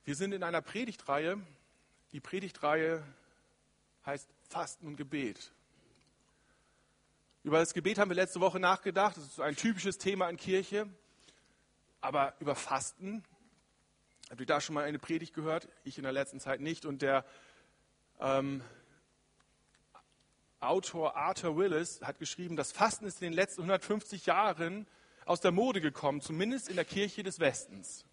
Wir sind in einer Predigtreihe. Die Predigtreihe heißt Fasten und Gebet. Über das Gebet haben wir letzte Woche nachgedacht. Das ist ein typisches Thema in Kirche. Aber über Fasten, habt ihr da schon mal eine Predigt gehört? Ich in der letzten Zeit nicht. Und der Autor Arthur Willis hat geschrieben, das Fasten ist in den letzten 150 Jahren aus der Mode gekommen, zumindest in der Kirche des Westens.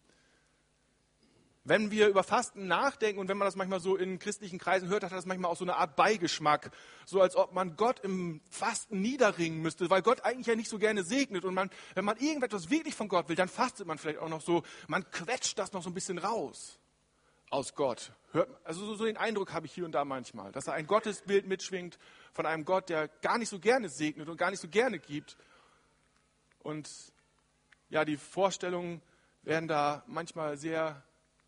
Wenn wir über Fasten nachdenken und wenn man das manchmal so in christlichen Kreisen hört, hat das manchmal auch so eine Art Beigeschmack, so als ob man Gott im Fasten niederringen müsste, weil Gott eigentlich ja nicht so gerne segnet und wenn man irgendetwas wirklich von Gott will, dann fastet man vielleicht auch noch so, man quetscht das noch so ein bisschen raus aus Gott. Also so den Eindruck habe ich hier und da manchmal, dass da ein Gottesbild mitschwingt von einem Gott, der gar nicht so gerne segnet und gar nicht so gerne gibt. Und ja, die Vorstellungen werden da manchmal sehr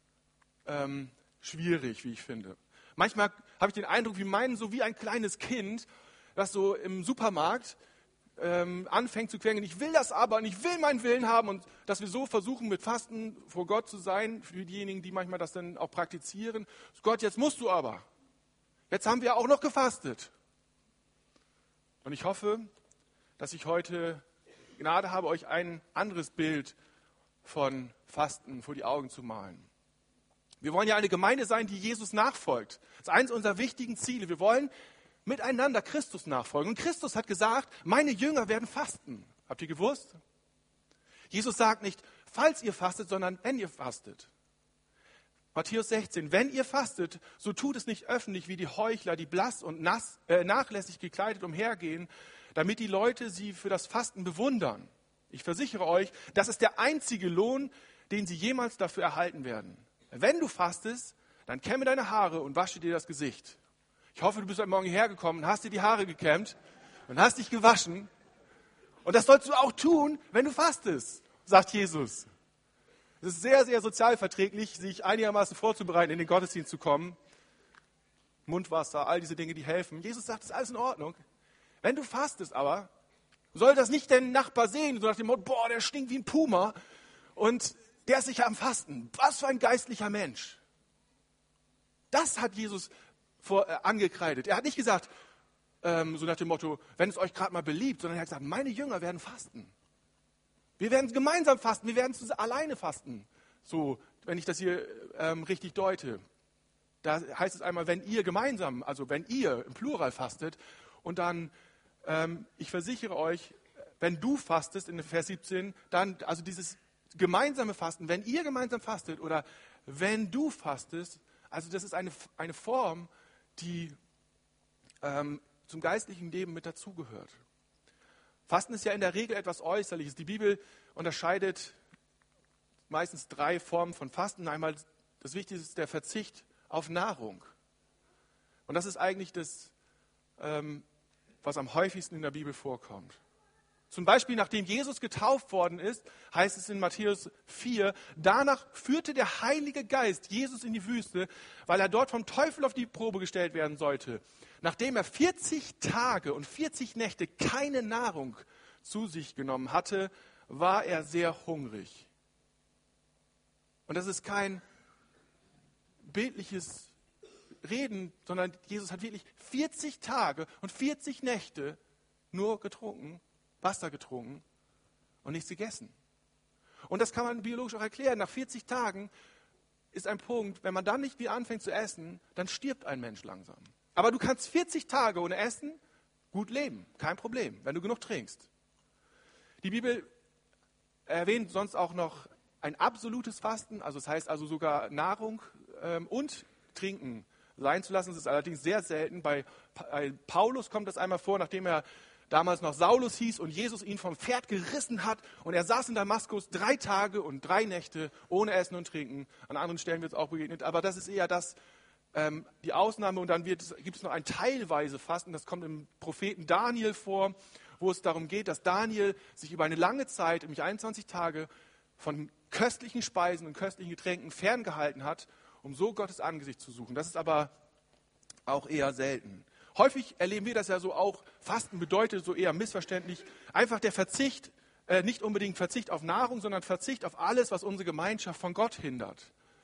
schwierig, wie ich finde. Manchmal habe ich den Eindruck, wir meinen so wie ein kleines Kind, das so im Supermarkt anfängt zu quengeln, ich will das aber und ich will meinen Willen haben und dass wir so versuchen mit Fasten vor Gott zu sein, für diejenigen, die manchmal das dann auch praktizieren. Gott, jetzt musst du aber. Jetzt haben wir auch noch gefastet. Und ich hoffe, dass ich heute Gnade habe, euch ein anderes Bild von Fasten vor die Augen zu malen. Wir wollen ja eine Gemeinde sein, die Jesus nachfolgt. Das ist eines unserer wichtigen Ziele. Wir wollen miteinander Christus nachfolgen. Und Christus hat gesagt, meine Jünger werden fasten. Habt ihr gewusst? Jesus sagt nicht, falls ihr fastet, sondern wenn ihr fastet. Matthäus 16, wenn ihr fastet, so tut es nicht öffentlich wie die Heuchler, die blass und nachlässig gekleidet umhergehen, damit die Leute sie für das Fasten bewundern. Ich versichere euch, das ist der einzige Lohn, den sie jemals dafür erhalten werden. Wenn du fastest, dann kämme deine Haare und wasche dir das Gesicht. Ich hoffe, du bist heute Morgen hierher gekommen und hast dir die Haare gekämmt und hast dich gewaschen. Und das sollst du auch tun, wenn du fastest, sagt Jesus. Es ist sehr, sehr sozialverträglich, sich einigermaßen vorzubereiten, in den Gottesdienst zu kommen. Mundwasser, all diese Dinge, die helfen. Jesus sagt, das ist alles in Ordnung. Wenn du fastest aber, soll das nicht dein Nachbar sehen, so nach dem Motto, boah, der stinkt wie ein Puma und der ist sicher am Fasten. Was für ein geistlicher Mensch. Das hat Jesus angekreidet. Er hat nicht gesagt, so nach dem Motto, wenn es euch gerade mal beliebt, sondern er hat gesagt, meine Jünger werden fasten. Wir werden gemeinsam fasten, wir werden alleine fasten. So, wenn ich das hier richtig deute. Da heißt es einmal, wenn ihr gemeinsam, also wenn ihr im Plural fastet und dann, ich versichere euch, wenn du fastest in Vers 17, dann, also dieses gemeinsame Fasten, wenn ihr gemeinsam fastet oder wenn du fastest, also das ist eine Form, die zum geistlichen Leben mit dazugehört. Fasten ist ja in der Regel etwas Äußerliches. Die Bibel unterscheidet meistens 3 Formen von Fasten. Einmal das Wichtigste ist der Verzicht auf Nahrung. Und das ist eigentlich das, was am häufigsten in der Bibel vorkommt. Zum Beispiel, nachdem Jesus getauft worden ist, heißt es in Matthäus 4, danach führte der Heilige Geist Jesus in die Wüste, weil er dort vom Teufel auf die Probe gestellt werden sollte. Nachdem er 40 Tage und 40 Nächte keine Nahrung zu sich genommen hatte, war er sehr hungrig. Und das ist kein bildliches Reden, sondern Jesus hat wirklich 40 Tage und 40 Nächte nur getrunken, Wasser getrunken und nichts gegessen. Und das kann man biologisch auch erklären. Nach 40 Tagen ist ein Punkt, wenn man dann nicht wieder anfängt zu essen, dann stirbt ein Mensch langsam. Aber du kannst 40 Tage ohne Essen gut leben, kein Problem, wenn du genug trinkst. Die Bibel erwähnt sonst auch noch ein absolutes Fasten, also das heißt also sogar Nahrung und Trinken sein zu lassen. Das ist allerdings sehr selten. Bei Paulus kommt das einmal vor, nachdem er damals noch Saulus hieß und Jesus ihn vom Pferd gerissen hat und er saß in Damaskus 3 Tage und 3 Nächte ohne Essen und Trinken. An anderen Stellen wird es auch begegnet, aber das ist eher die Ausnahme und dann gibt es noch ein teilweise Fasten, das kommt im Propheten Daniel vor, wo es darum geht, dass Daniel sich über eine lange Zeit, nämlich 21 Tage, von köstlichen Speisen und köstlichen Getränken ferngehalten hat, um so Gottes Angesicht zu suchen. Das ist aber auch eher selten. Häufig erleben wir das ja so auch, Fasten bedeutet so eher missverständlich, einfach der Verzicht, nicht unbedingt Verzicht auf Nahrung, sondern Verzicht auf alles, was unsere Gemeinschaft von Gott hindert. Und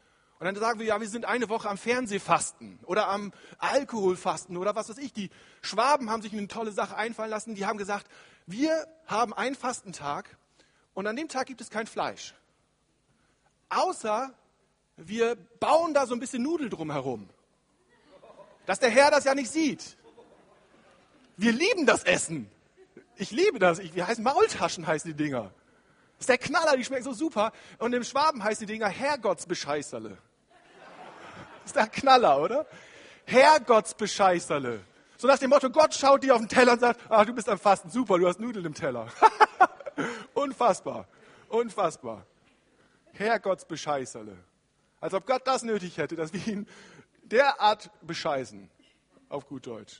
Und dann sagen wir, ja, wir sind eine Woche am Fernsehfasten oder am Alkoholfasten oder was weiß ich. Die Schwaben haben sich eine tolle Sache einfallen lassen. Die haben gesagt, wir haben einen Fastentag und an dem Tag gibt es kein Fleisch. Außer wir bauen da so ein bisschen Nudel drumherum. Dass der Herr das ja nicht sieht. Wir lieben das Essen. Ich liebe das. Wie heißen Maultaschen heißen die Dinger. Das ist der Knaller, die schmecken so super. Und im Schwaben heißen die Dinger Herrgottsbescheißerle. Das ist der Knaller, oder? Herrgottsbescheißerle. So nach dem Motto, Gott schaut dir auf den Teller und sagt, ach, du bist am Fasten, super, du hast Nudeln im Teller. Unfassbar, unfassbar. Herrgottsbescheißerle. Als ob Gott das nötig hätte, dass wir ihn derart bescheißen, auf gut Deutsch.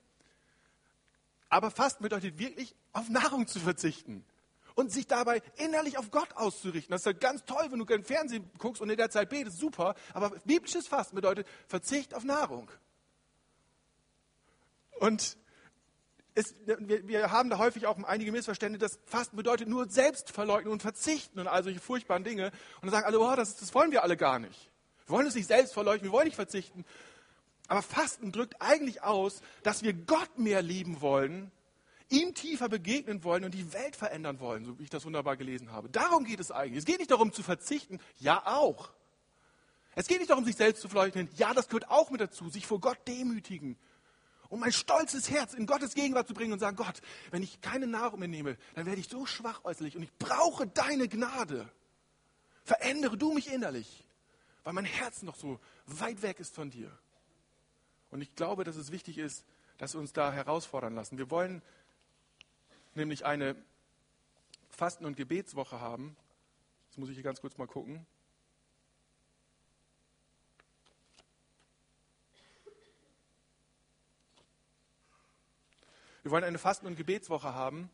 Aber Fasten bedeutet wirklich, auf Nahrung zu verzichten und sich dabei innerlich auf Gott auszurichten. Das ist ja ganz toll, wenn du im Fernsehen guckst und in der Zeit betest, super. Aber biblisches Fasten bedeutet Verzicht auf Nahrung. Und wir haben da häufig auch einige Missverständnisse, dass Fasten bedeutet nur Selbstverleugnung und Verzichten und all solche furchtbaren Dinge. Und dann sagen alle, oh, das wollen wir alle gar nicht. Wir wollen uns nicht selbst verleugnen, wir wollen nicht verzichten. Aber Fasten drückt eigentlich aus, dass wir Gott mehr lieben wollen, ihm tiefer begegnen wollen und die Welt verändern wollen, so wie ich das wunderbar gelesen habe. Darum geht es eigentlich. Es geht nicht darum zu verzichten, ja auch. Es geht nicht darum, sich selbst zu verleugnen, ja, das gehört auch mit dazu, sich vor Gott demütigen. Um mein stolzes Herz in Gottes Gegenwart zu bringen und sagen, Gott, wenn ich keine Nahrung mehr nehme, dann werde ich so schwach äußerlich und ich brauche deine Gnade. Verändere du mich innerlich, weil mein Herz noch so weit weg ist von dir. Und ich glaube, dass es wichtig ist, dass wir uns da herausfordern lassen. Wir wollen nämlich eine Fasten- und Gebetswoche haben. Jetzt muss ich hier ganz kurz mal gucken. Wir wollen eine Fasten- und Gebetswoche haben,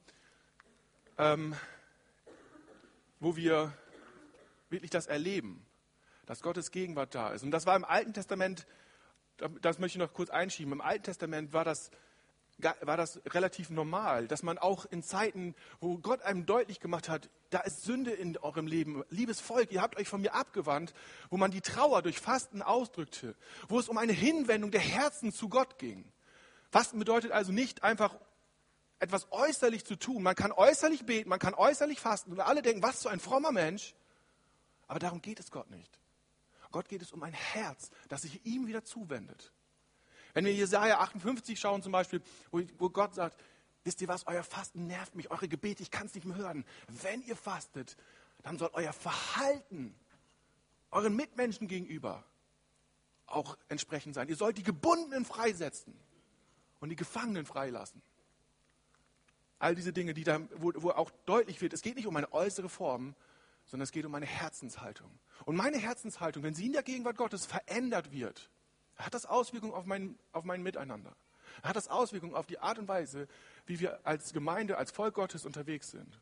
wo wir wirklich das erleben, dass Gottes Gegenwart da ist. Und das war im Alten Testament, das möchte ich noch kurz einschieben, im Alten Testament war das relativ normal, dass man auch in Zeiten, wo Gott einem deutlich gemacht hat, da ist Sünde in eurem Leben, liebes Volk, ihr habt euch von mir abgewandt, wo man die Trauer durch Fasten ausdrückte, wo es um eine Hinwendung der Herzen zu Gott ging. Fasten bedeutet also nicht einfach etwas äußerlich zu tun. Man kann äußerlich beten, man kann äußerlich fasten und alle denken, was für ein frommer Mensch. Aber darum geht es Gott nicht. Gott geht es um ein Herz, das sich ihm wieder zuwendet. Wenn wir Jesaja 58 schauen zum Beispiel, wo Gott sagt, wisst ihr was, euer Fasten nervt mich, eure Gebete, ich kann es nicht mehr hören. Wenn ihr fastet, dann soll euer Verhalten euren Mitmenschen gegenüber auch entsprechend sein. Ihr sollt die Gebundenen freisetzen und die Gefangenen freilassen. All diese Dinge, wo auch deutlich wird, es geht nicht um eine äußere Form, sondern es geht um eine Herzenshaltung. Und meine Herzenshaltung, wenn sie in der Gegenwart Gottes verändert wird, hat das Auswirkungen auf mein Miteinander. Hat das Auswirkungen auf die Art und Weise, wie wir als Gemeinde, als Volk Gottes unterwegs sind.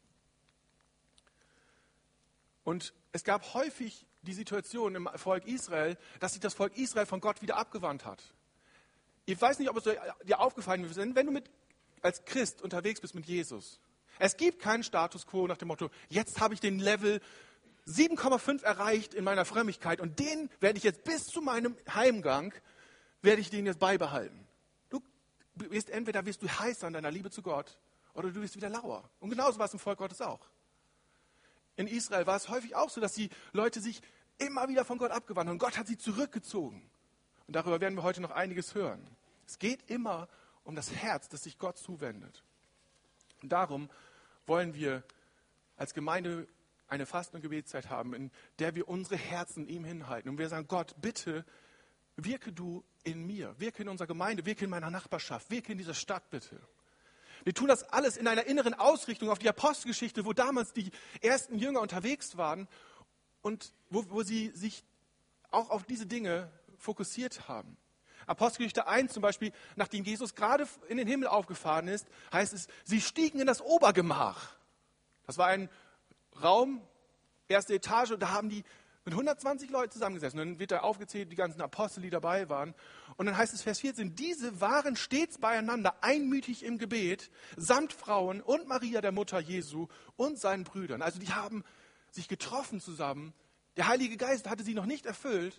Und es gab häufig die Situation im Volk Israel, dass sich das Volk Israel von Gott wieder abgewandt hat. Ich weiß nicht, ob es dir aufgefallen ist, wenn du als Christ unterwegs bist mit Jesus. Es gibt keinen Status quo nach dem Motto, jetzt habe ich den Level 7,5 erreicht in meiner Frömmigkeit und den werde ich jetzt bis zu meinem Heimgang, werde ich den jetzt beibehalten. Entweder wirst du heiß an deiner Liebe zu Gott oder du wirst wieder lauer. Und genauso war es im Volk Gottes auch. In Israel war es häufig auch so, dass die Leute sich immer wieder von Gott abgewandt haben und Gott hat sie zurückgezogen. Und darüber werden wir heute noch einiges hören. Es geht immer um das Herz, das sich Gott zuwendet. Und darum wollen wir als Gemeinde eine Fasten- und Gebetszeit haben, in der wir unsere Herzen ihm hinhalten. Und wir sagen, Gott, bitte wirke du in mir, wirke in unserer Gemeinde, wirke in meiner Nachbarschaft, wirke in dieser Stadt bitte. Wir tun das alles in einer inneren Ausrichtung auf die Apostelgeschichte, wo damals die ersten Jünger unterwegs waren und wo sie sich auch auf diese Dinge fokussiert haben. Apostelgeschichte 1 zum Beispiel, nachdem Jesus gerade in den Himmel aufgefahren ist, heißt es, sie stiegen in das Obergemach. Das war ein Raum, erste Etage, und da haben die mit 120 Leuten zusammengesessen. Und dann wird da aufgezählt, die ganzen Apostel, die dabei waren. Und dann heißt es, Vers 14, diese waren stets beieinander, einmütig im Gebet, samt Frauen und Maria, der Mutter Jesu, und seinen Brüdern. Also die haben sich getroffen zusammen. Der Heilige Geist hatte sie noch nicht erfüllt,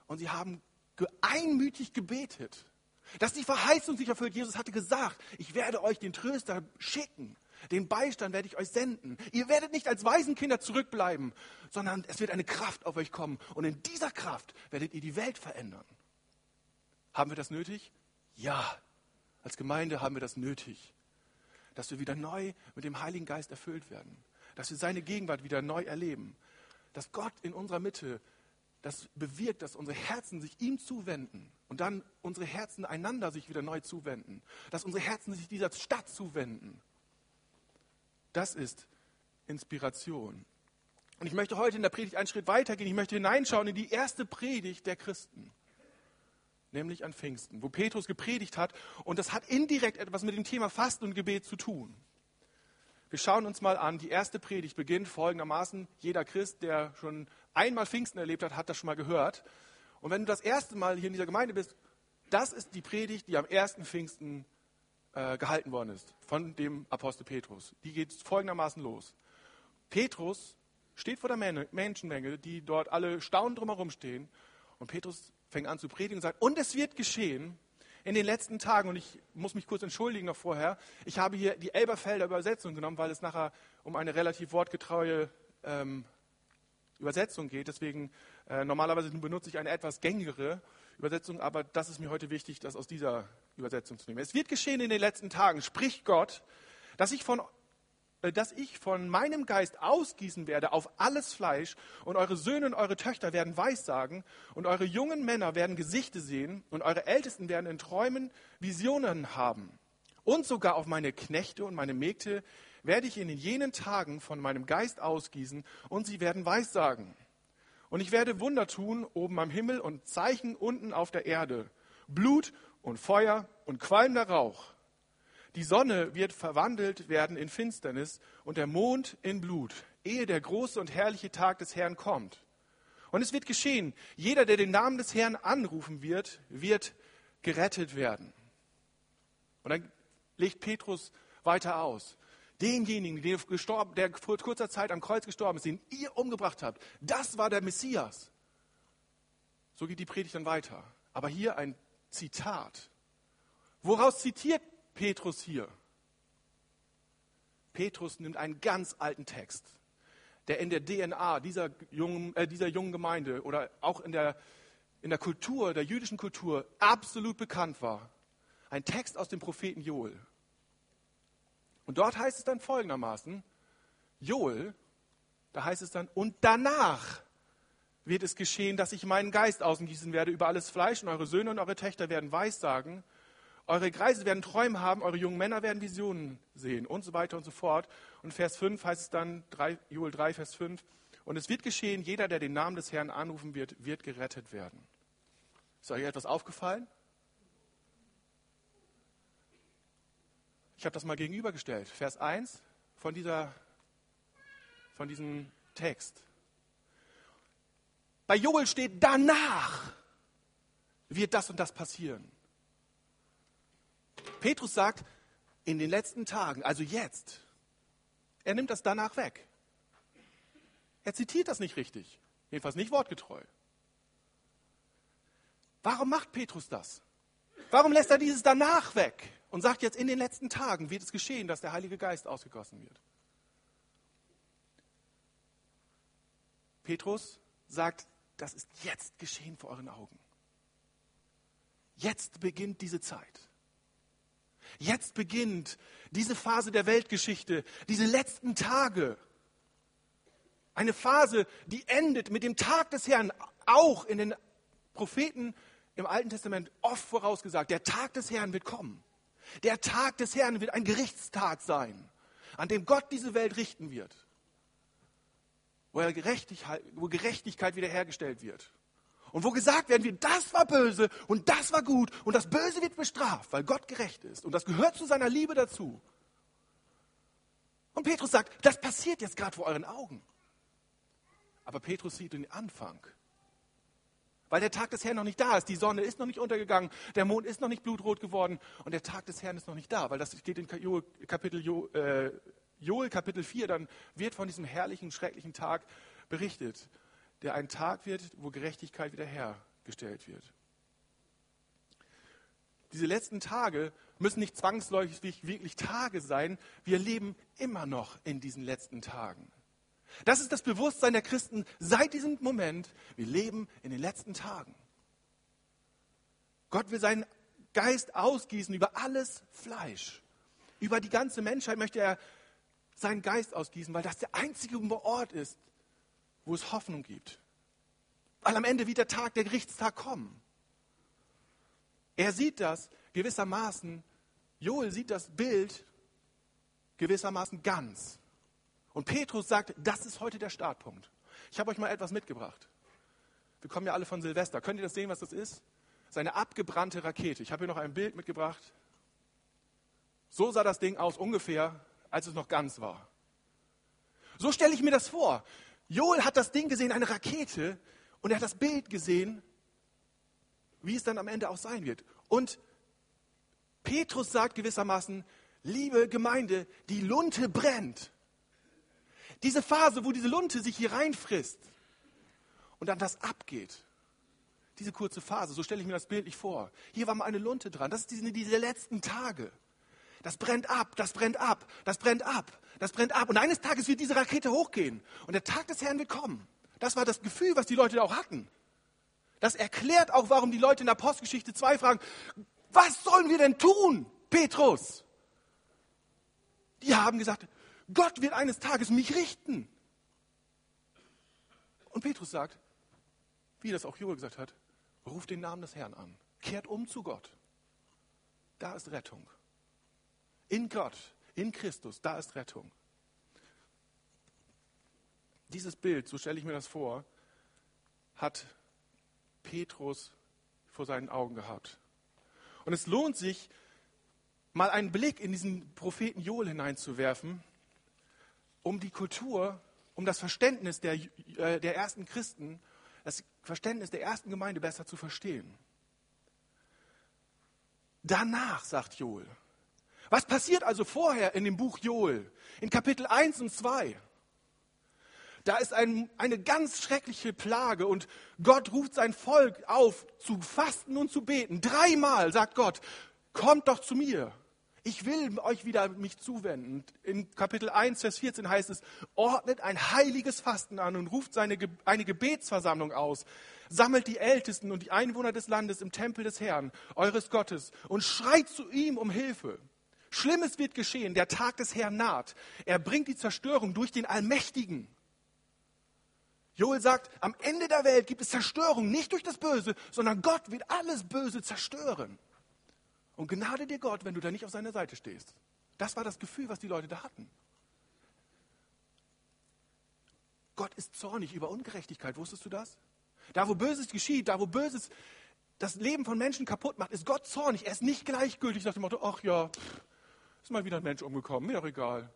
und sie haben einmütig gebetet, dass die Verheißung sich erfüllt. Jesus hatte gesagt, ich werde euch den Tröster schicken, den Beistand werde ich euch senden. Ihr werdet nicht als Waisenkinder zurückbleiben, sondern es wird eine Kraft auf euch kommen. Und in dieser Kraft werdet ihr die Welt verändern. Haben wir das nötig? Ja, als Gemeinde haben wir das nötig, dass wir wieder neu mit dem Heiligen Geist erfüllt werden, dass wir seine Gegenwart wieder neu erleben, dass Gott in unserer Mitte das bewirkt, dass unsere Herzen sich ihm zuwenden und dann unsere Herzen einander sich wieder neu zuwenden, dass unsere Herzen sich dieser Stadt zuwenden. Das ist Inspiration. Und ich möchte heute in der Predigt einen Schritt weitergehen. Ich möchte hineinschauen in die erste Predigt der Christen, nämlich an Pfingsten, wo Petrus gepredigt hat. Und das hat indirekt etwas mit dem Thema Fasten und Gebet zu tun. Wir schauen uns mal an, die erste Predigt beginnt folgendermaßen. Jeder Christ, der schon einmal Pfingsten erlebt hat, hat das schon mal gehört. Und wenn du das erste Mal hier in dieser Gemeinde bist, das ist die Predigt, die am ersten Pfingsten gehalten worden ist, von dem Apostel Petrus. Die geht folgendermaßen los. Petrus steht vor der Menschenmenge, die dort alle staunend drumherum stehen. Und Petrus fängt an zu predigen und sagt, und es wird geschehen in den letzten Tagen, und ich muss mich kurz entschuldigen noch vorher, ich habe hier die Elberfelder Übersetzung genommen, weil es nachher um eine relativ wortgetreue Übersetzung geht. Deswegen normalerweise benutze ich eine etwas gängigere Übersetzung, aber das ist mir heute wichtig, das aus dieser Übersetzung zu nehmen. Es wird geschehen in den letzten Tagen, spricht Gott, dass ich von meinem Geist ausgießen werde auf alles Fleisch, und eure Söhne und eure Töchter werden Weissagen, und eure jungen Männer werden Gesichter sehen, und eure Ältesten werden in Träumen Visionen haben. Und sogar auf meine Knechte und meine Mägde werde ich in jenen Tagen von meinem Geist ausgießen, und sie werden Weissagen. Und ich werde Wunder tun oben am Himmel und Zeichen unten auf der Erde, Blut und Feuer und qualmender Rauch. Die Sonne wird verwandelt werden in Finsternis und der Mond in Blut, ehe der große und herrliche Tag des Herrn kommt. Und es wird geschehen, jeder, der den Namen des Herrn anrufen wird, wird gerettet werden. Und dann legt Petrus weiter aus. Denjenigen, der vor kurzer Zeit am Kreuz gestorben ist, den ihr umgebracht habt, das war der Messias. So geht die Predigt dann weiter. Aber hier ein Zitat. Woraus zitiert Petrus hier? Petrus nimmt einen ganz alten Text, der in der DNA dieser jungen Gemeinde oder auch in der Kultur, der jüdischen Kultur, absolut bekannt war. Ein Text aus dem Propheten Joel. Und dort heißt es dann folgendermaßen, Joel, da heißt es dann, und danach wird es geschehen, dass ich meinen Geist ausgießen werde über alles Fleisch, und eure Söhne und eure Töchter werden Weissagen, eure Greise werden Träume haben, eure jungen Männer werden Visionen sehen und so weiter und so fort. Und Vers 5 heißt es dann, Joel 3, Vers 5, und es wird geschehen, jeder, der den Namen des Herrn anrufen wird, wird gerettet werden. Ist euch etwas aufgefallen? Ich habe das mal gegenübergestellt. Vers 1 von diesem Text. Bei Joel steht, danach wird das und das passieren. Petrus sagt, in den letzten Tagen, also jetzt. Er nimmt das danach weg. Er zitiert das nicht richtig. Jedenfalls nicht wortgetreu. Warum macht Petrus das? Warum lässt er dieses danach weg und sagt jetzt, in den letzten Tagen wird es geschehen, dass der Heilige Geist ausgegossen wird? Petrus sagt, das ist jetzt geschehen vor euren Augen. Jetzt beginnt diese Zeit. Jetzt beginnt diese Phase der Weltgeschichte, diese letzten Tage. Eine Phase, die endet mit dem Tag des Herrn, auch in den Propheten im Alten Testament oft vorausgesagt. Der Tag des Herrn wird kommen. Der Tag des Herrn wird ein Gerichtstag sein, an dem Gott diese Welt richten wird, wo Gerechtigkeit wiederhergestellt wird. Und wo gesagt werden wird, das war böse und das war gut und das Böse wird bestraft, weil Gott gerecht ist. Und das gehört zu seiner Liebe dazu. Und Petrus sagt, das passiert jetzt gerade vor euren Augen. Aber Petrus sieht den Anfang. Weil der Tag des Herrn noch nicht da ist. Die Sonne ist noch nicht untergegangen, der Mond ist noch nicht blutrot geworden und der Tag des Herrn ist noch nicht da. Weil das steht in Joel Kapitel 4, dann wird von diesem herrlichen, schrecklichen Tag berichtet, der ein Tag wird, wo Gerechtigkeit gestellt wird. Diese letzten Tage müssen nicht zwangsläufig wirklich Tage sein. Wir leben immer noch in diesen letzten Tagen. Das ist das Bewusstsein der Christen seit diesem Moment. Wir leben in den letzten Tagen. Gott will seinen Geist ausgießen über alles Fleisch. Über die ganze Menschheit möchte er seinen Geist ausgießen, weil das der einzige Ort ist, wo es Hoffnung gibt. Weil am Ende wird der Tag, der Gerichtstag kommen. Er sieht das gewissermaßen, Joel sieht das Bild gewissermaßen ganz. Und Petrus sagt, das ist heute der Startpunkt. Ich habe euch mal etwas mitgebracht. Wir kommen ja alle von Silvester. Könnt ihr das sehen, was das ist? Das ist eine abgebrannte Rakete. Ich habe hier noch ein Bild mitgebracht. So sah das Ding aus ungefähr, als es noch ganz war. So stelle ich mir das vor. Joel hat das Ding gesehen, eine Rakete, und er hat das Bild gesehen, wie es dann am Ende auch sein wird. Und Petrus sagt gewissermaßen, liebe Gemeinde, die Lunte brennt. Diese Phase, wo diese Lunte sich hier reinfrisst und dann das abgeht. Diese kurze Phase, so stelle ich mir das bildlich vor. Hier war mal eine Lunte dran. Das ist diese letzten Tage. Das brennt ab, das brennt ab, das brennt ab, das brennt ab. Und eines Tages wird diese Rakete hochgehen. Und der Tag des Herrn wird kommen. Das war das Gefühl, was die Leute da auch hatten. Das erklärt auch, warum die Leute in Apostelgeschichte 2 fragen, was sollen wir denn tun, Petrus? Die haben gesagt, Gott wird eines Tages mich richten. Und Petrus sagt, wie das auch Joel gesagt hat, ruft den Namen des Herrn an. Kehrt um zu Gott. Da ist Rettung. In Gott, in Christus, da ist Rettung. Dieses Bild, so stelle ich mir das vor, hat Petrus vor seinen Augen gehabt. Und es lohnt sich, mal einen Blick in diesen Propheten Joel hineinzuwerfen, um die Kultur, um das Verständnis der ersten Christen, das Verständnis der ersten Gemeinde besser zu verstehen. Danach, sagt Joel. Was passiert also vorher in dem Buch Joel? In Kapitel 1 und 2. Da ist eine ganz schreckliche Plage und Gott ruft sein Volk auf, zu fasten und zu beten. 3-mal sagt Gott, kommt doch zu mir. Ich will euch wieder mich zuwenden. In Kapitel 1, Vers 14 heißt es, ordnet ein heiliges Fasten an und ruft eine Gebetsversammlung aus. Sammelt die Ältesten und die Einwohner des Landes im Tempel des Herrn, eures Gottes, und schreit zu ihm um Hilfe. Schlimmes wird geschehen, der Tag des Herrn naht. Er bringt die Zerstörung durch den Allmächtigen. Joel sagt, am Ende der Welt gibt es Zerstörung, nicht durch das Böse, sondern Gott wird alles Böse zerstören. Und gnade dir Gott, wenn du da nicht auf seiner Seite stehst. Das war das Gefühl, was die Leute da hatten. Gott ist zornig über Ungerechtigkeit, wusstest du das? Da, wo Böses geschieht, da, wo Böses das Leben von Menschen kaputt macht, ist Gott zornig. Er ist nicht gleichgültig nach dem Motto, ach ja, ist mal wieder ein Mensch umgekommen, mir doch egal.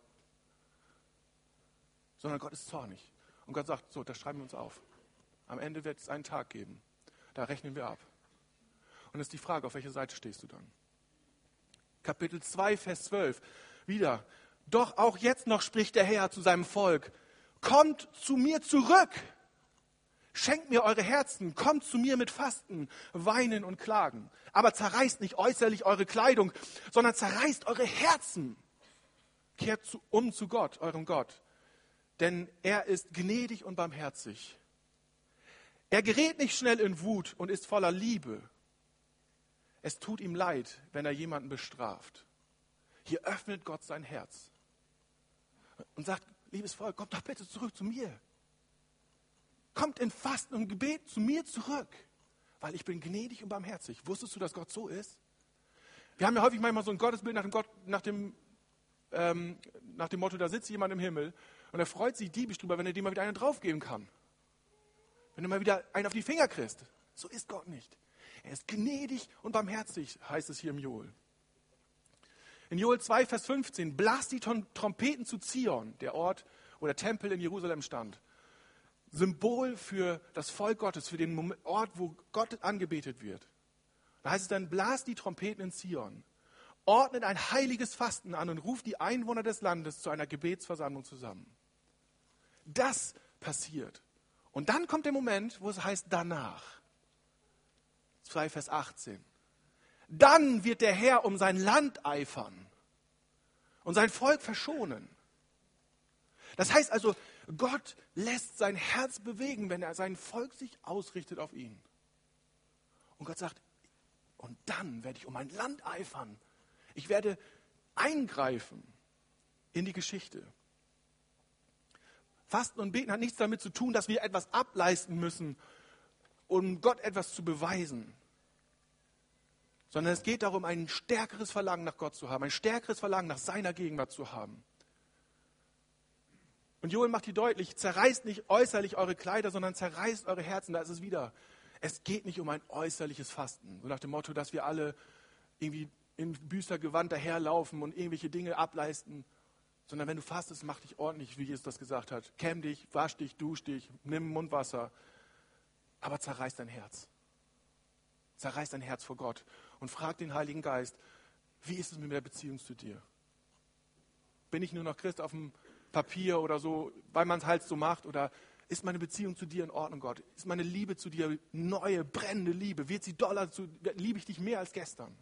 Sondern Gott ist zornig. Und Gott sagt, so, das schreiben wir uns auf. Am Ende wird es einen Tag geben. Da rechnen wir ab. Und es ist die Frage, auf welcher Seite stehst du dann? Kapitel 2, Vers 12. Wieder. Doch auch jetzt noch spricht der Herr zu seinem Volk. Kommt zu mir zurück. Schenkt mir eure Herzen. Kommt zu mir mit Fasten, Weinen und Klagen. Aber zerreißt nicht äußerlich eure Kleidung, sondern zerreißt eure Herzen. Kehrt um zu Gott, eurem Gott. Denn er ist gnädig und barmherzig. Er gerät nicht schnell in Wut und ist voller Liebe. Es tut ihm leid, wenn er jemanden bestraft. Hier öffnet Gott sein Herz und sagt, liebes Volk, kommt doch bitte zurück zu mir. Kommt in Fasten und Gebet zu mir zurück, weil ich bin gnädig und barmherzig. Wusstest du, dass Gott so ist? Wir haben ja häufig manchmal so ein Gottesbild nach dem Motto, da sitzt jemand im Himmel und er freut sich diebisch drüber, wenn er dir mal wieder einen draufgeben kann. Wenn du mal wieder einen auf die Finger kriegst. So ist Gott nicht. Er ist gnädig und barmherzig, heißt es hier im Joel. In Joel 2, Vers 15, blast die Trompeten zu Zion, der Ort, wo der Tempel in Jerusalem stand. Symbol für das Volk Gottes, für den Ort, wo Gott angebetet wird. Da heißt es dann, blast die Trompeten in Zion. Ordnet ein heiliges Fasten an und ruft die Einwohner des Landes zu einer Gebetsversammlung zusammen. Das passiert. Und dann kommt der Moment, wo es heißt danach. 2, Vers 18. Dann wird der Herr um sein Land eifern und sein Volk verschonen. Das heißt also, Gott lässt sein Herz bewegen, wenn er sein Volk sich ausrichtet auf ihn. Und Gott sagt, und dann werde ich um mein Land eifern. Ich werde eingreifen in die Geschichte. Fasten und Beten hat nichts damit zu tun, dass wir etwas ableisten müssen, um Gott etwas zu beweisen. Sondern es geht darum, ein stärkeres Verlangen nach Gott zu haben, ein stärkeres Verlangen nach seiner Gegenwart zu haben. Und Joel macht hier deutlich, zerreißt nicht äußerlich eure Kleider, sondern zerreißt eure Herzen. Da ist es wieder. Es geht nicht um ein äußerliches Fasten. So nach dem Motto, dass wir alle irgendwie in Büßergewand daherlaufen und irgendwelche Dinge ableisten. Sondern wenn du fastest, mach dich ordentlich, wie Jesus das gesagt hat. Kämm dich, wasch dich, dusch dich, nimm Mundwasser. Aber zerreiß dein Herz. Zerreiß dein Herz vor Gott und frag den Heiligen Geist, wie ist es mit der Beziehung zu dir? Bin ich nur noch Christ auf dem Papier oder so, weil man es halt so macht? Oder ist meine Beziehung zu dir in Ordnung, Gott? Ist meine Liebe zu dir neue, brennende Liebe? Wird sie doller, liebe ich dich mehr als gestern?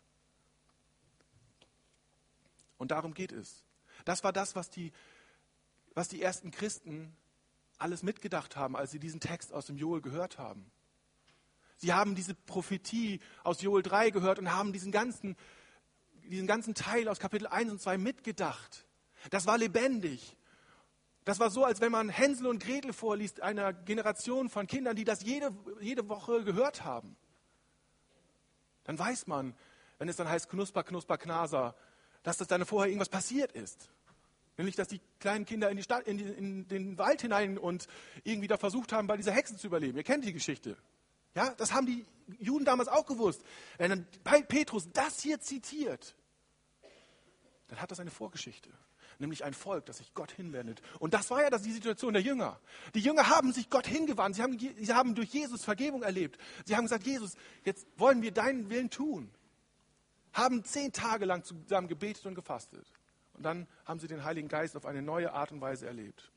Und darum geht es. Das war das, was die ersten Christen alles mitgedacht haben, als sie diesen Text aus dem Joel gehört haben. Sie haben diese Prophetie aus Joel 3 gehört und haben diesen ganzen Teil aus Kapitel 1 und 2 mitgedacht. Das war lebendig. Das war so, als wenn man Hänsel und Gretel vorliest, einer Generation von Kindern, die das jede Woche gehört haben. Dann weiß man, wenn es dann heißt Knusper, Knusper, Knaser, dass das dann vorher irgendwas passiert ist. Nämlich, dass die kleinen Kinder in die Stadt, in den Wald hinein und irgendwie da versucht haben, bei dieser Hexe zu überleben. Ihr kennt die Geschichte. Ja, das haben die Juden damals auch gewusst. Wenn dann Petrus das hier zitiert, dann hat das eine Vorgeschichte. Nämlich ein Volk, das sich Gott hinwendet. Und das war ja die Situation der Jünger. Die Jünger haben sich Gott hingewandt. Sie haben durch Jesus Vergebung erlebt. Sie haben gesagt, Jesus, jetzt wollen wir deinen Willen tun. Haben 10 Tage lang zusammen gebetet und gefastet. Und dann haben sie den Heiligen Geist auf eine neue Art und Weise erlebt.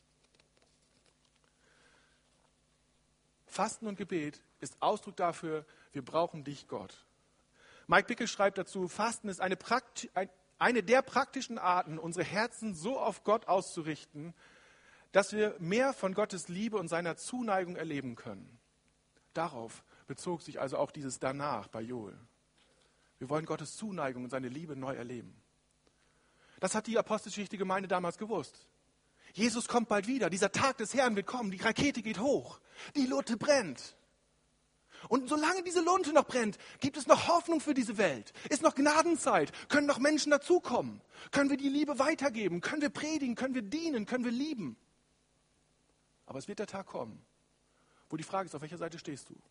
Fasten und Gebet ist Ausdruck dafür, wir brauchen dich, Gott. Mike Bickle schreibt dazu, Fasten ist eine der praktischen Arten, unsere Herzen so auf Gott auszurichten, dass wir mehr von Gottes Liebe und seiner Zuneigung erleben können. Darauf bezog sich also auch dieses Danach bei Joel. Wir wollen Gottes Zuneigung und seine Liebe neu erleben. Das hat die apostolische Gemeinde damals gewusst. Jesus kommt bald wieder, dieser Tag des Herrn wird kommen, die Rakete geht hoch, die Lunte brennt. Und solange diese Lunte noch brennt, gibt es noch Hoffnung für diese Welt. Ist noch Gnadenzeit. Können noch Menschen dazukommen. Können wir die Liebe weitergeben. Können wir predigen. Können wir dienen. Können wir lieben. Aber es wird der Tag kommen, wo die Frage ist, auf welcher Seite stehst du?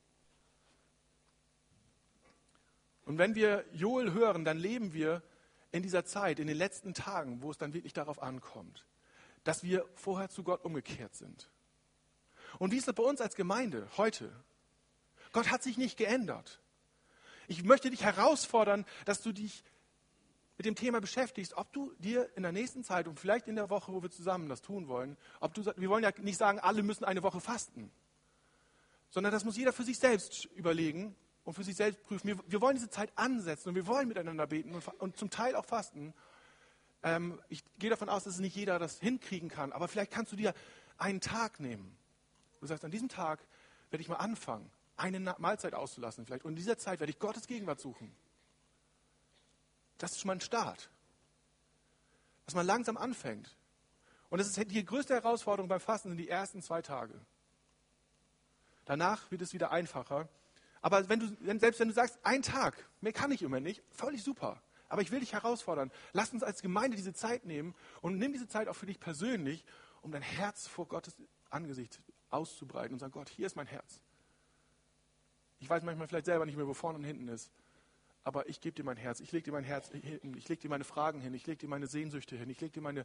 Und wenn wir Joel hören, dann leben wir in dieser Zeit, in den letzten Tagen, wo es dann wirklich darauf ankommt, dass wir vorher zu Gott umgekehrt sind. Und wie ist das bei uns als Gemeinde heute? Gott hat sich nicht geändert. Ich möchte dich herausfordern, dass du dich mit dem Thema beschäftigst, ob du dir in der nächsten Zeit und vielleicht in der Woche, wo wir zusammen das tun wollen, wir wollen ja nicht sagen, alle müssen eine Woche fasten, sondern das muss jeder für sich selbst überlegen und für sich selbst prüfen. Wir wollen diese Zeit ansetzen und wir wollen miteinander beten und zum Teil auch fasten. Ich gehe davon aus, dass nicht jeder das hinkriegen kann, aber vielleicht kannst du dir einen Tag nehmen. Du sagst, an diesem Tag werde ich mal anfangen, eine Mahlzeit auszulassen vielleicht. Und in dieser Zeit werde ich Gottes Gegenwart suchen. Das ist schon mal ein Start. Dass man langsam anfängt. Und das ist die größte Herausforderung beim Fasten sind die ersten 2 Tage. Danach wird es wieder einfacher. Aber selbst wenn du sagst, ein Tag, mehr kann ich immer nicht, völlig super. Aber ich will dich herausfordern. Lass uns als Gemeinde diese Zeit nehmen und nimm diese Zeit auch für dich persönlich, um dein Herz vor Gottes Angesicht auszubreiten und sagen, Gott, hier ist mein Herz. Ich weiß manchmal vielleicht selber nicht mehr, wo vorne und hinten ist. Aber ich gebe dir mein Herz. Ich lege dir mein Herz hin. Ich lege dir meine Fragen hin. Ich lege dir meine Sehnsüchte hin. Ich lege dir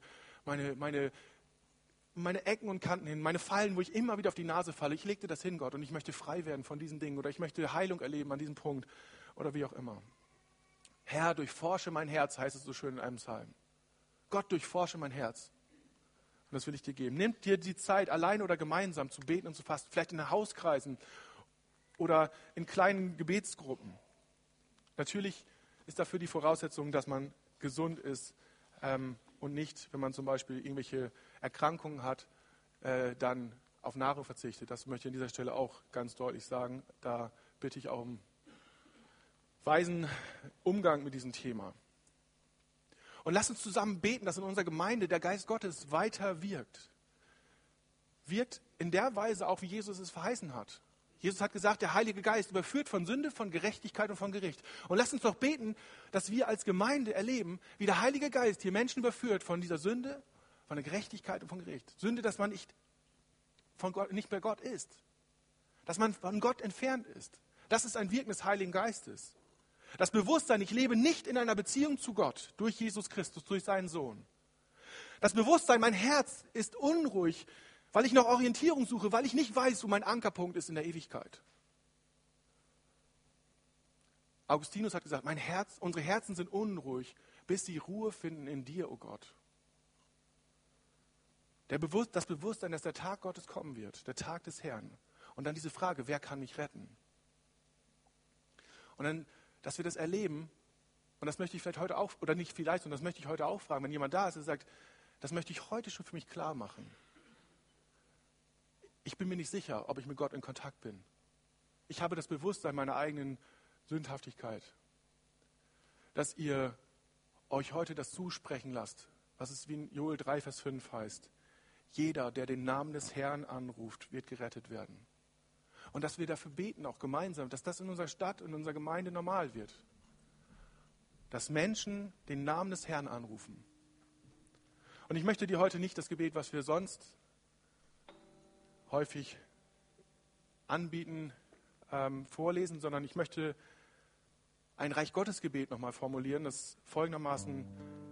meine Ecken und Kanten hin. Meine Fallen, wo ich immer wieder auf die Nase falle. Ich lege dir das hin, Gott. Und ich möchte frei werden von diesen Dingen. Oder ich möchte Heilung erleben an diesem Punkt. Oder wie auch immer. Herr, durchforsche mein Herz, heißt es so schön in einem Psalm. Gott, durchforsche mein Herz. Und das will ich dir geben. Nimm dir die Zeit, allein oder gemeinsam zu beten und zu fasten. Vielleicht in Hauskreisen. oder in kleinen Gebetsgruppen. Natürlich ist dafür die Voraussetzung, dass man gesund ist und nicht, wenn man zum Beispiel irgendwelche Erkrankungen hat, dann auf Nahrung verzichtet. Das möchte ich an dieser Stelle auch ganz deutlich sagen. Da bitte ich auch um weisen Umgang mit diesem Thema. Und lasst uns zusammen beten, dass in unserer Gemeinde der Geist Gottes weiter wirkt. Wirkt in der Weise auch, wie Jesus es verheißen hat. Jesus hat gesagt, der Heilige Geist überführt von Sünde, von Gerechtigkeit und von Gericht. Und lasst uns doch beten, dass wir als Gemeinde erleben, wie der Heilige Geist hier Menschen überführt von dieser Sünde, von der Gerechtigkeit und von Gericht. Sünde, dass man nicht mehr Gott ist. Dass man von Gott entfernt ist. Das ist ein Wirken des Heiligen Geistes. Das Bewusstsein, ich lebe nicht in einer Beziehung zu Gott durch Jesus Christus, durch seinen Sohn. Das Bewusstsein, mein Herz ist unruhig, weil ich noch Orientierung suche, weil ich nicht weiß, wo mein Ankerpunkt ist in der Ewigkeit. Augustinus hat gesagt, unsere Herzen sind unruhig, bis sie Ruhe finden in dir, o Gott. Das Bewusstsein, dass der Tag Gottes kommen wird, der Tag des Herrn. Und dann diese Frage, wer kann mich retten? Und dann, dass wir das erleben, und das möchte ich vielleicht heute auch, oder nicht vielleicht, sondern das möchte ich heute auch fragen, wenn jemand da ist, der sagt, das möchte ich heute schon für mich klar machen. Ich bin mir nicht sicher, ob ich mit Gott in Kontakt bin. Ich habe das Bewusstsein meiner eigenen Sündhaftigkeit. Dass ihr euch heute das zusprechen lasst, was es wie in Joel 3, Vers 5 heißt. Jeder, der den Namen des Herrn anruft, wird gerettet werden. Und dass wir dafür beten, auch gemeinsam, dass das in unserer Stadt, in unserer Gemeinde normal wird. Dass Menschen den Namen des Herrn anrufen. Und ich möchte dir heute nicht das Gebet, was wir sonst häufig anbieten, vorlesen, sondern ich möchte ein Reich Gottes Gebet nochmal formulieren, das folgendermaßen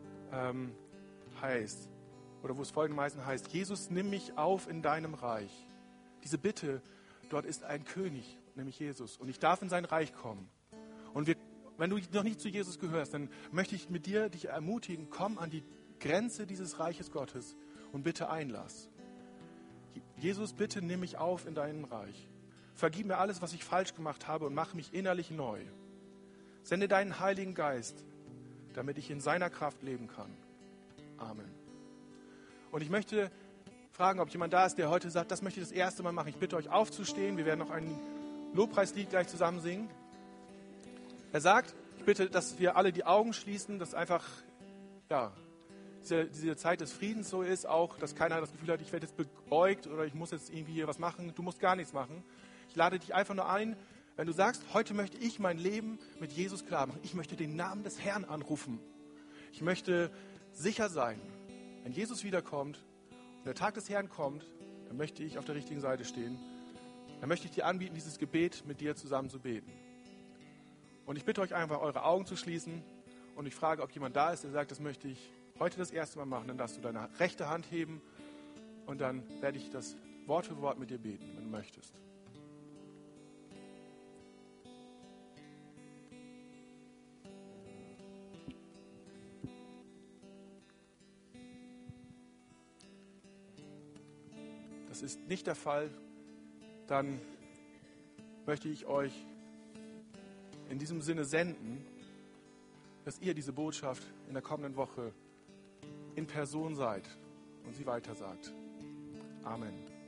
heißt, oder wo es folgendermaßen heißt, Jesus, nimm mich auf in deinem Reich. Diese Bitte, dort ist ein König, nämlich Jesus, und ich darf in sein Reich kommen. Und wenn du noch nicht zu Jesus gehörst, dann möchte ich mit dir dich ermutigen, komm an die Grenze dieses Reiches Gottes und bitte Einlass. Jesus, bitte nimm mich auf in dein Reich. Vergib mir alles, was ich falsch gemacht habe und mach mich innerlich neu. Sende deinen Heiligen Geist, damit ich in seiner Kraft leben kann. Amen. Und ich möchte fragen, ob jemand da ist, der heute sagt, das möchte ich das erste Mal machen. Ich bitte euch aufzustehen. Wir werden noch ein Lobpreislied gleich zusammen singen. Er sagt, ich bitte, dass wir alle die Augen schließen, dass einfach, diese Zeit des Friedens so ist, auch, dass keiner das Gefühl hat, ich werde jetzt beäugt oder ich muss jetzt irgendwie hier was machen. Du musst gar nichts machen. Ich lade dich einfach nur ein, wenn du sagst, heute möchte ich mein Leben mit Jesus klar machen. Ich möchte den Namen des Herrn anrufen. Ich möchte sicher sein, wenn Jesus wiederkommt und der Tag des Herrn kommt, dann möchte ich auf der richtigen Seite stehen. Dann möchte ich dir anbieten, dieses Gebet mit dir zusammen zu beten. Und ich bitte euch einfach, eure Augen zu schließen und ich frage, ob jemand da ist, der sagt, das möchte ich heute das erste Mal machen. Dann darfst du deine rechte Hand heben und dann werde ich das Wort für Wort mit dir beten, wenn du möchtest. Das ist nicht der Fall, dann möchte ich euch in diesem Sinne senden, dass ihr diese Botschaft in der kommenden Woche in Person seid und sie weitersagt. Amen.